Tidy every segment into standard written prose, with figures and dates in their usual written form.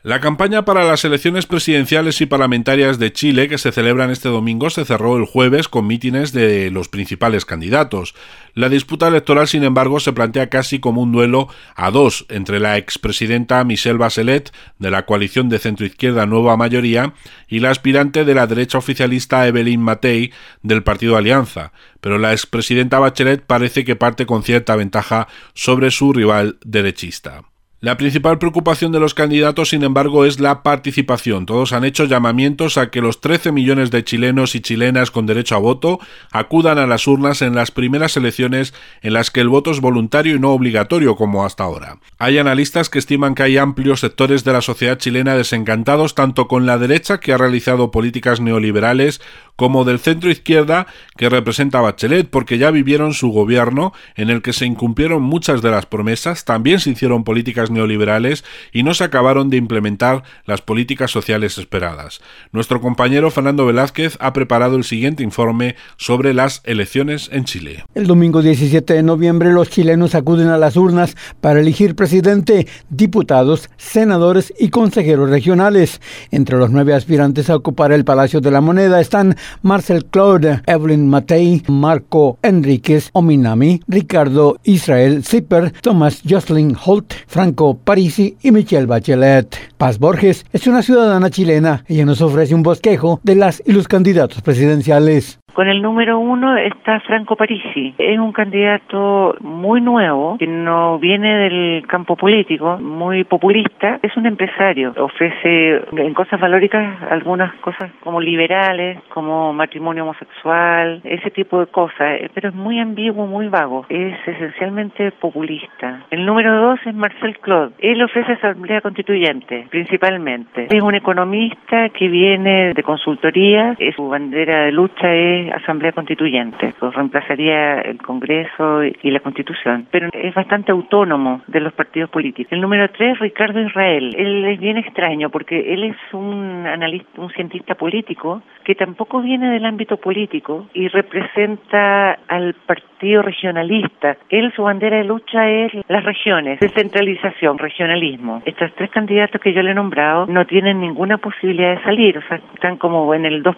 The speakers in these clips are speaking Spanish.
La campaña para las elecciones presidenciales y parlamentarias de Chile, que se celebran este domingo, se cerró el jueves con mítines de los principales candidatos. La disputa electoral, sin embargo, se plantea casi como un duelo a dos entre la expresidenta Michelle Bachelet, de la coalición de centroizquierda Nueva Mayoría, y la aspirante de la derecha oficialista Evelyn Matei, del partido Alianza. Pero la expresidenta Bachelet parece que parte con cierta ventaja sobre su rival derechista. La principal preocupación de los candidatos, sin embargo, es la participación. Todos han hecho llamamientos a que los 13 millones de chilenos y chilenas con derecho a voto acudan a las urnas en las primeras elecciones en las que el voto es voluntario y no obligatorio como hasta ahora. Hay analistas que estiman que hay amplios sectores de la sociedad chilena desencantados tanto con la derecha, que ha realizado políticas neoliberales, como del centro izquierda, que representa a Bachelet, porque ya vivieron su gobierno en el que se incumplieron muchas de las promesas, también se hicieron políticas neoliberales y no se acabaron de implementar las políticas sociales esperadas. Nuestro compañero Fernando Velázquez ha preparado el siguiente informe sobre las elecciones en Chile. El domingo 17 de noviembre los chilenos acuden a las urnas para elegir presidente, diputados, senadores y consejeros regionales. Entre los 9 aspirantes a ocupar el Palacio de la Moneda están Marcel Claude, Evelyn Matei, Marco Enríquez Ominami, Ricardo Israel Zipper, Thomas Jocelyn Holt, Franco Parisi y Michelle Bachelet. Paz Borges es una ciudadana chilena. Ella nos ofrece un bosquejo de las y los candidatos presidenciales. Con el número 1 está Franco Parisi. Es un candidato muy nuevo, que no viene del campo político, muy populista. Es un empresario. Ofrece en cosas valóricas algunas cosas como liberales, como matrimonio homosexual, ese tipo de cosas. Pero es muy ambiguo, muy vago. Es esencialmente populista. El número 2 es Marcel Claude. Él ofrece asamblea constituyente, principalmente. Es un economista que viene de consultoría. Su bandera de lucha es asamblea constituyente, pues reemplazaría el Congreso y la Constitución, pero es bastante autónomo de los partidos políticos. El número 3, Ricardo Israel. Él es bien extraño porque él es un analista, un cientista político que tampoco viene del ámbito político y representa al partido regionalista. Él, su bandera de lucha es las regiones, descentralización, regionalismo. Estos 3 candidatos que yo le he nombrado no tienen ninguna posibilidad de salir, o sea, están como en el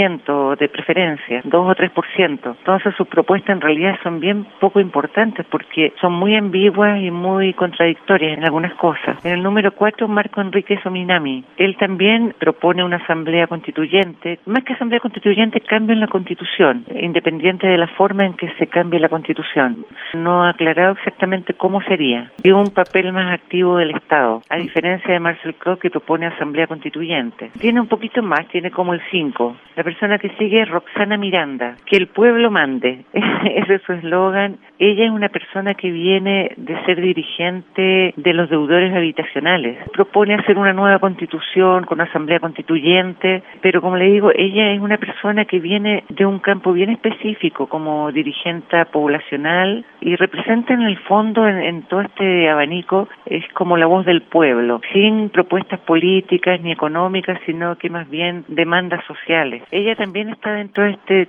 2% de preferencia, 2 o 3%. Entonces sus propuestas en realidad son bien poco importantes porque son muy ambiguas y muy contradictorias en algunas cosas. En el número 4, Marco Enríquez Ominami. Él también propone una asamblea constituyente. Más que asamblea constituyente, cambio en la Constitución, independiente de la forma en que se cambie la Constitución. No ha aclarado exactamente cómo sería. Y un papel más activo del Estado, a diferencia de Marcel Claude, que propone asamblea constituyente. Tiene un poquito más, tiene como el 5. La persona que sigue es Roxana Miranda, que el pueblo mande. Ese es su eslogan. Ella es una persona que viene de ser dirigente de los deudores habitacionales. Propone hacer una nueva constitución con una asamblea constituyente, pero como le digo, ella es una persona que viene de un campo bien específico como dirigente poblacional y representa en el fondo, en todo este abanico, es como la voz del pueblo, sin propuestas políticas ni económicas, sino que más bien demandas sociales. Ella también está dentro de este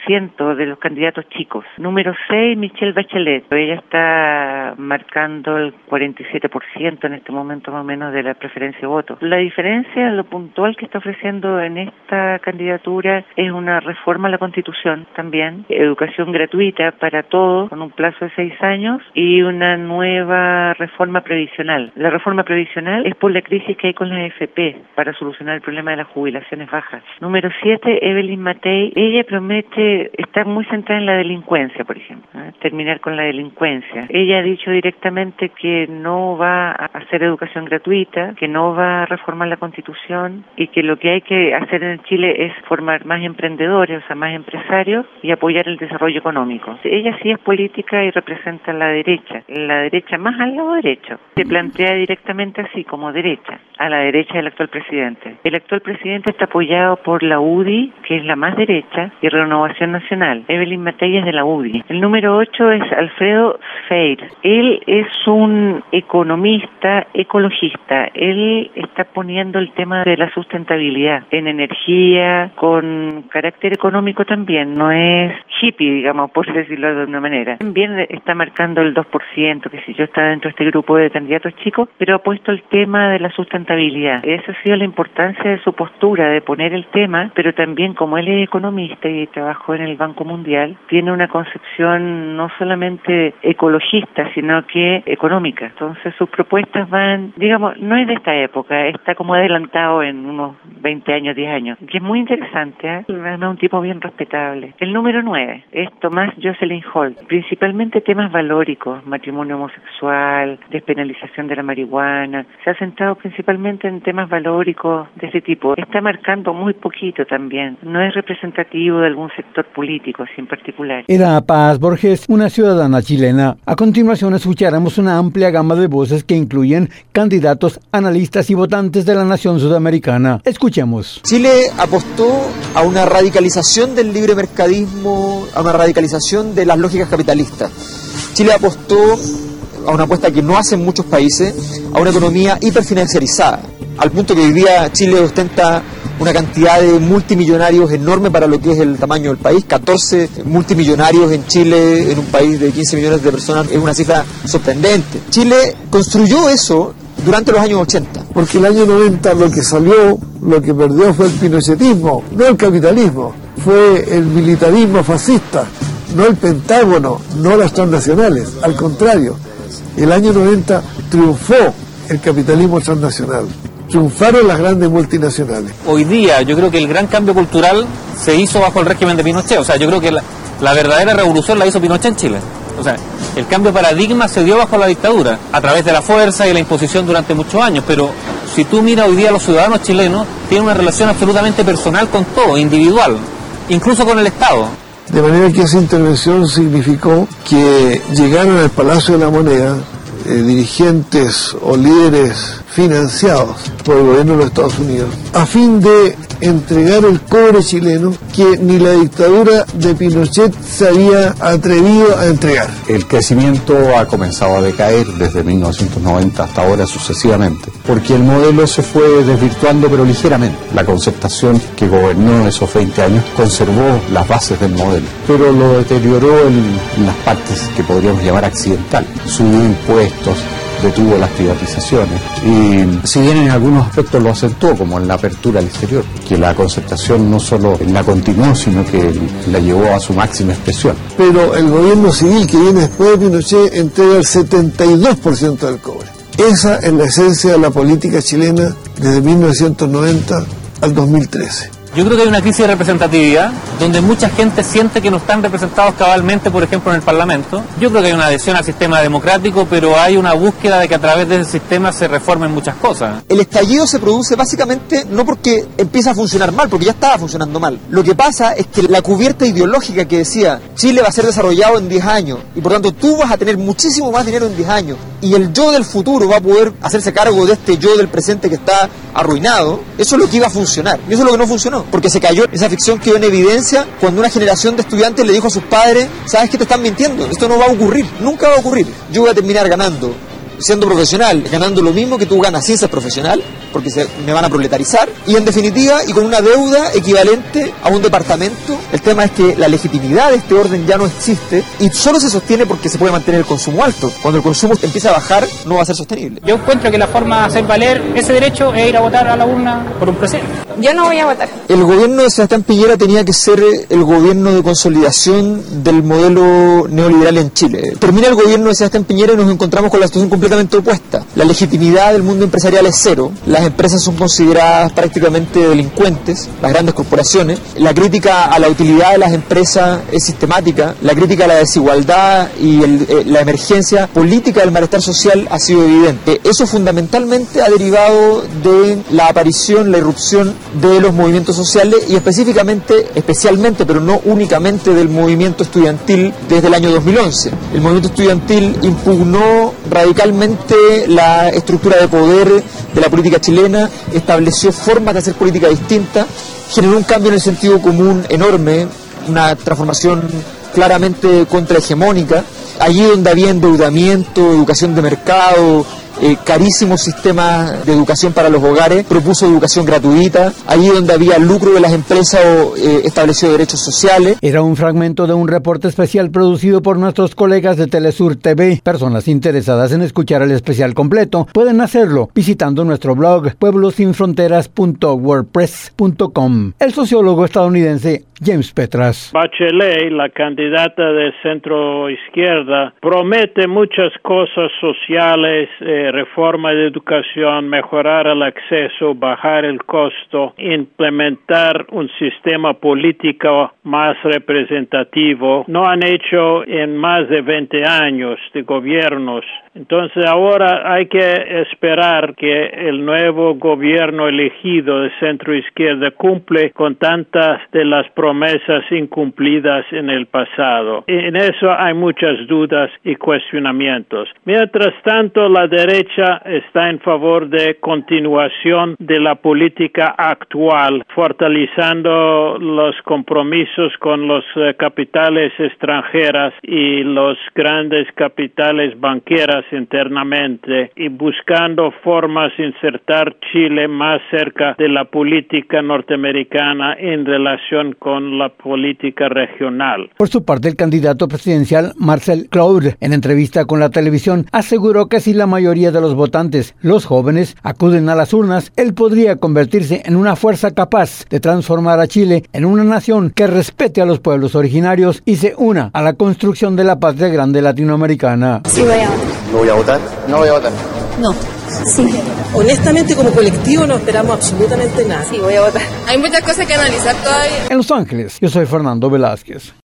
3% de los candidatos chicos. Número 6, Michelle Bachelet. Ella está marcando el 47% en este momento más o menos de la preferencia de voto. La diferencia, lo puntual que está ofreciendo en esta candidatura es una reforma a la Constitución también, educación gratuita para todos con un plazo de 6 años y una nueva reforma previsional. La reforma previsional es por la crisis que hay con las AFP para solucionar el problema de las jubilaciones bajas. Número 7, Evelyn Matei. Ella promete estar muy centrada en la delincuencia, por ejemplo, terminar con la delincuencia. Ella ha dicho directamente que no va a hacer educación gratuita, que no va a reformar la Constitución y que lo que hay que hacer en Chile es formar más emprendedores, o sea, más empresarios y apoyar el desarrollo económico. Ella sí es política y representa a la derecha más al lado derecho. Se plantea directamente así, como derecha, a la derecha del actual presidente. El actual presidente está apoyado por la UDI, que es la más derecha, y Renovación Nacional. Evelyn Matei es de la UDI. El número 8 es Alfredo Feir. Él es un economista, ecologista. Él está poniendo el tema de la sustentabilidad en energía, con carácter económico también. No es hippie, digamos, por decirlo de una manera. También está marcando el 2%, que si yo está dentro de este grupo de candidatos chicos, pero ha puesto el tema de la sustentabilidad. Esa ha sido la importancia de su postura, de poner el tema, pero también como él es economista y trabajó en el Banco Mundial, tiene una concepción no solamente ecologista, sino que económica. Entonces sus propuestas van, digamos, no es de esta época, está como adelantado en unos 20 años, 10 años, que es muy interesante, ¿eh? Es un tipo bien respetable. El número 9 es Tomás Jocelyn Holt, principalmente temas valóricos, matrimonio homosexual, despenalización de la marihuana. Se ha centrado principalmente en temas valóricos de ese tipo. Está marcando muy poquito también, no es representativo de algún sector político así en particular. Era Paz Borges, una ciudadana chilena. A continuación escucharemos una amplia gama de voces que incluyen candidatos, analistas y votantes de la nación sudamericana. Escuchemos. Chile apostó a una radicalización del libre mercadismo, a una radicalización de las lógicas capitalistas. Chile apostó a una apuesta que no hacen muchos países, a una economía hiperfinanciarizada, al punto que hoy día Chile ostenta una cantidad de multimillonarios enorme para lo que es el tamaño del país. 14 multimillonarios en Chile, en un país de 15 millones de personas, es una cifra sorprendente. Chile construyó eso durante los años 80. Porque el año 90 lo que salió, lo que perdió fue el pinochetismo, no el capitalismo, fue el militarismo fascista, no el Pentágono, no las transnacionales, al contrario. El año 90 triunfó el capitalismo transnacional, triunfaron las grandes multinacionales. Hoy día yo creo que el gran cambio cultural se hizo bajo el régimen de Pinochet, o sea, yo creo que la verdadera revolución la hizo Pinochet en Chile. O sea, el cambio de paradigma se dio bajo la dictadura, a través de la fuerza y la imposición durante muchos años, pero si tú miras hoy día los ciudadanos chilenos, tienen una relación absolutamente personal con todo, individual, incluso con el Estado. De manera que esa intervención significó que llegaron al Palacio de la Moneda dirigentes o líderes financiados por el gobierno de los Estados Unidos a fin de entregar el cobre chileno que ni la dictadura de Pinochet se había atrevido a entregar. El crecimiento ha comenzado a decaer desde 1990 hasta ahora sucesivamente, porque el modelo se fue desvirtuando pero ligeramente. La concertación que gobernó esos 20 años conservó las bases del modelo, pero lo deterioró en las partes que podríamos llamar accidentales. Subió impuestos, detuvo las privatizaciones y si bien en algunos aspectos lo acentuó, como en la apertura al exterior, que la concertación no solo la continuó, sino que la llevó a su máxima expresión. Pero el gobierno civil que viene después de Pinochet entrega el 72% del cobre. Esa es la esencia de la política chilena desde 1990 al 2013. Yo creo que hay una crisis de representatividad donde mucha gente siente que no están representados cabalmente, por ejemplo, en el Parlamento. Yo creo que hay una adhesión al sistema democrático, pero hay una búsqueda de que a través de ese sistema se reformen muchas cosas. El estallido se produce básicamente no porque empieza a funcionar mal, porque ya estaba funcionando mal. Lo que pasa es que la cubierta ideológica que decía Chile va a ser desarrollado en 10 años y por tanto tú vas a tener muchísimo más dinero en 10 años y el yo del futuro va a poder hacerse cargo de este yo del presente que está arruinado, eso es lo que iba a funcionar y eso es lo que no funcionó. Porque se cayó esa ficción que quedó en evidencia cuando una generación de estudiantes le dijo a sus padres: ¿sabes qué? Te están mintiendo, esto no va a ocurrir, nunca va a ocurrir. Yo voy a terminar ganando, siendo profesional, ganando lo mismo que tú ganas sin ser profesional, porque me van a proletarizar, y en definitiva, y con una deuda equivalente a un departamento. El tema es que la legitimidad de este orden ya no existe y solo se sostiene porque se puede mantener el consumo alto. Cuando el consumo empieza a bajar, no va a ser sostenible. Yo encuentro que la forma de hacer valer ese derecho es ir a votar a la urna por un presidente. Yo no voy a votar. El gobierno de Sebastián Piñera tenía que ser el gobierno de consolidación del modelo neoliberal en Chile. Termina el gobierno de Sebastián Piñera y nos encontramos con la situación completamente opuesta. La legitimidad del mundo empresarial es cero, las empresas son consideradas prácticamente delincuentes, las grandes corporaciones, la crítica a la utilidad de las empresas es sistemática, la crítica a la desigualdad y la emergencia política del malestar social ha sido evidente. Eso fundamentalmente ha derivado de la aparición, la irrupción de los movimientos sociales y especialmente, pero no únicamente del movimiento estudiantil desde el año 2011. El movimiento estudiantil impugnó radicalmente la estructura de poder de la política chilena, estableció formas de hacer política distintas, generó un cambio en el sentido común enorme, una transformación claramente contrahegemónica. Allí donde había endeudamiento, educación de mercado, carísimos sistemas de educación para los hogares, propuso educación gratuita. Allí donde había lucro de las empresas, estableció derechos sociales. Era un fragmento de un reporte especial producido por nuestros colegas de Telesur TV. Personas interesadas en escuchar el especial completo pueden hacerlo visitando nuestro blog pueblosinfronteras.wordpress.com. El sociólogo estadounidense James Petras. Bachelet, la candidata de centro izquierda, promete muchas cosas sociales, reforma de educación, mejorar el acceso, bajar el costo, implementar un sistema político más representativo. No han hecho en más de 20 años de gobiernos. Entonces ahora hay que esperar que el nuevo gobierno elegido de centro izquierda cumple con tantas de las promesas incumplidas en el pasado. En eso hay muchas dudas y cuestionamientos. Mientras tanto, la derecha está en favor de continuación de la política actual, fortaleciendo los compromisos con los capitales extranjeras y los grandes capitales banqueras internamente y buscando formas de insertar Chile más cerca de la política norteamericana en relación con la política regional. Por su parte, el candidato presidencial Marcel Claude, en entrevista con la televisión, aseguró que si la mayoría de los votantes, los jóvenes, acuden a las urnas, él podría convertirse en una fuerza capaz de transformar a Chile en una nación que respete a los pueblos originarios y se una a la construcción de la patria grande latinoamericana. Sí, voy a votar. ¿No voy a votar? No voy a votar. No. Sí. Honestamente, como colectivo no esperamos absolutamente nada. Sí, voy a votar. Hay muchas cosas que analizar todavía. En Los Ángeles, yo soy Fernando Velázquez.